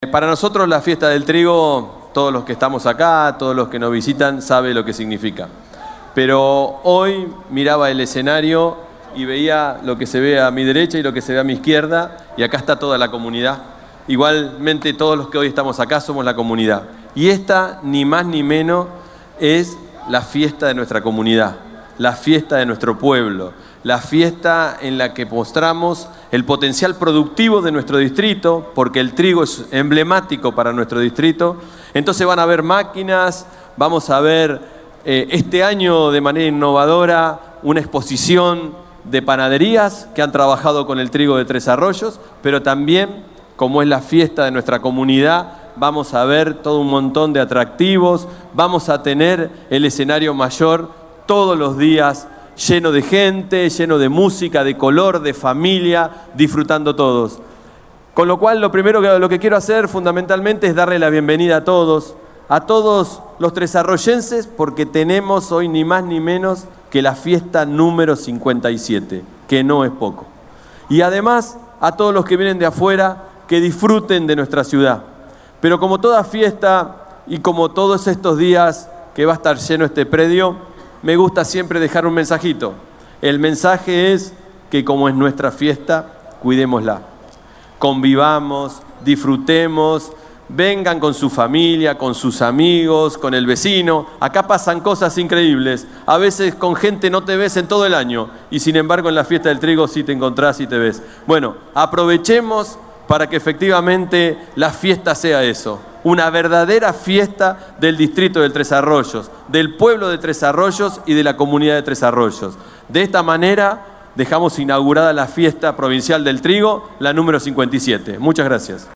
Para nosotros la fiesta del trigo, todos los que estamos acá, todos los que nos visitan, saben lo que significa. Pero hoy miraba el escenario y veía lo que se ve a mi derecha y lo que se ve a mi izquierda, y acá está toda la comunidad. Igualmente todos los que hoy estamos acá somos la comunidad. Y esta, ni más ni menos, es la fiesta de nuestra comunidad, la fiesta de nuestro pueblo, la fiesta en la que mostramos el potencial productivo de nuestro distrito, porque el trigo es emblemático para nuestro distrito. Entonces van a haber máquinas, vamos a ver este año de manera innovadora una exposición de panaderías que han trabajado con el trigo de Tres Arroyos, pero también, como es la fiesta de nuestra comunidad, vamos a ver todo un montón de atractivos, vamos a tener el escenario mayor todos los días lleno de gente, lleno de música, de color, de familia, disfrutando todos. Con lo cual, lo primero lo que quiero hacer fundamentalmente es darle la bienvenida a todos los tresarroyenses, porque tenemos hoy ni más ni menos que la fiesta número 57, que no es poco. Y además, a todos los que vienen de afuera, que disfruten de nuestra ciudad. Pero como toda fiesta y como todos estos días que va a estar lleno este predio, me gusta siempre dejar un mensajito. El mensaje es que, como es nuestra fiesta, cuidémosla. Convivamos, disfrutemos, vengan con su familia, con sus amigos, con el vecino. Acá pasan cosas increíbles. A veces con gente no te ves en todo el año y sin embargo en la fiesta del trigo sí te encontrás y te ves. Bueno, aprovechemos para que efectivamente la fiesta sea eso. Una verdadera fiesta del distrito de Tres Arroyos, del pueblo de Tres Arroyos y de la comunidad de Tres Arroyos. De esta manera dejamos inaugurada la fiesta provincial del trigo, la número 57. Muchas gracias.